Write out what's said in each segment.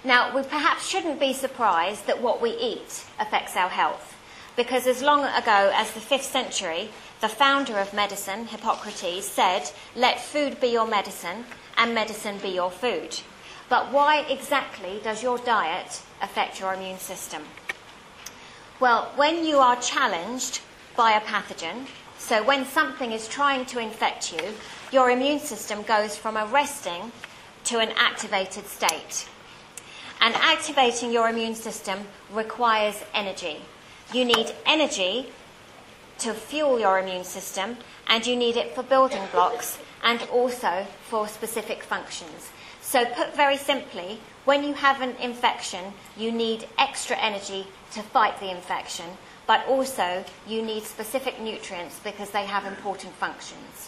Now, we perhaps shouldn't be surprised that what we eat affects our health, because as long ago as the 5th century, the founder of medicine, Hippocrates, said, "Let food be your medicine and medicine be your food." But why exactly does your diet affect your immune system? Well, when you are challenged by a pathogen, so when something is trying to infect you, your immune system goes from a resting to an activated state. And activating your immune system requires energy. You need energy to fuel your immune system, and you need it for building blocks and also for specific functions. So put very simply, when you have an infection, you need extra energy to fight the infection, but also you need specific nutrients because they have important functions.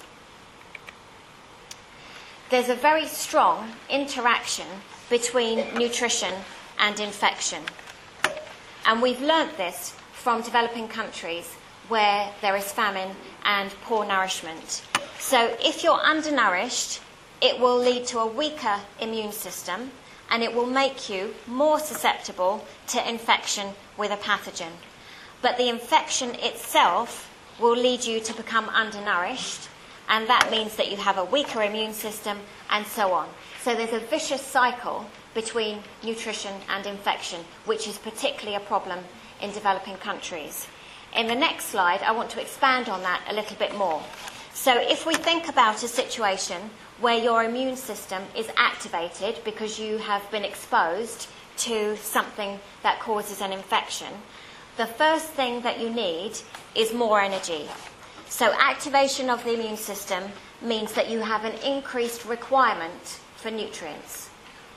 There's a very strong interaction between nutrition and infection. And we've learnt this from developing countries where there is famine and poor nourishment. So if you're undernourished, it will lead to a weaker immune system, and it will make you more susceptible to infection with a pathogen. But the infection itself will lead you to become undernourished, and that means that you have a weaker immune system, and so on. So there's a vicious cycle between nutrition and infection, which is particularly a problem in developing countries. In the next slide, I want to expand on that a little bit more. So if we think about a situation where your immune system is activated because you have been exposed to something that causes an infection, the first thing that you need is more energy. So activation of the immune system means that you have an increased requirement for nutrients.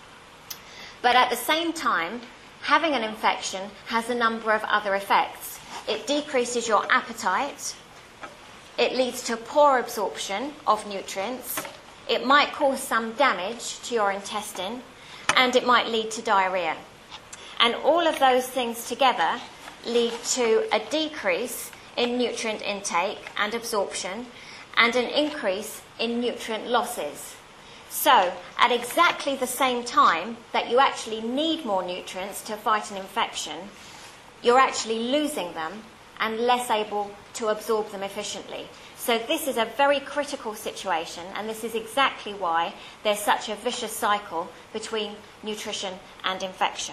But at the same time, having an infection has a number of other effects. It decreases your appetite, it leads to poor absorption of nutrients, it might cause some damage to your intestine, and it might lead to diarrhea. And all of those things together lead to a decrease in nutrient intake and absorption, and an increase in nutrient losses. So, at exactly the same time that you actually need more nutrients to fight an infection, you're actually losing them and less able to absorb them efficiently. So this is a very critical situation, and this is exactly why there's such a vicious cycle between nutrition and infection.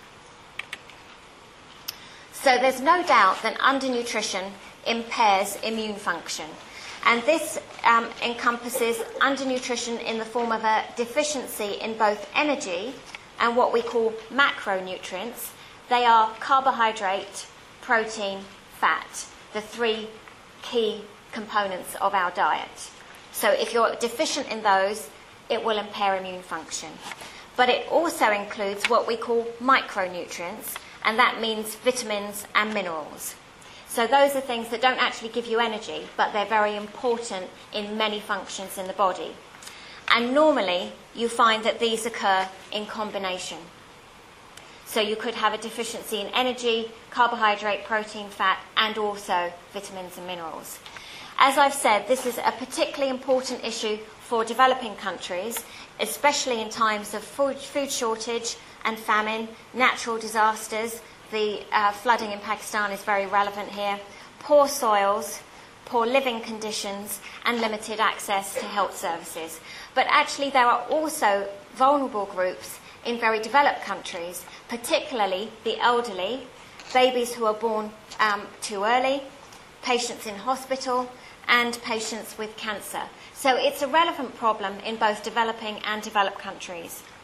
So there's no doubt that undernutrition impairs immune function. And this encompasses undernutrition in the form of a deficiency in both energy and what we call macronutrients. They are carbohydrate, protein, fat, the three key components of our diet. So if you're deficient in those, it will impair immune function. But it also includes what we call micronutrients, and that means vitamins and minerals. So those are things that don't actually give you energy, but they're very important in many functions in the body. And normally, you find that these occur in combination. So you could have a deficiency in energy, carbohydrate, protein, fat, and also vitamins and minerals. As I've said, this is a particularly important issue for developing countries, especially in times of food shortage and famine, natural disasters. The flooding in Pakistan is very relevant here. Poor soils, poor living conditions, and limited access to health services. But actually there are also vulnerable groups in very developed countries, particularly the elderly, babies who are born too early, patients in hospital, and patients with cancer. So it's a relevant problem in both developing and developed countries.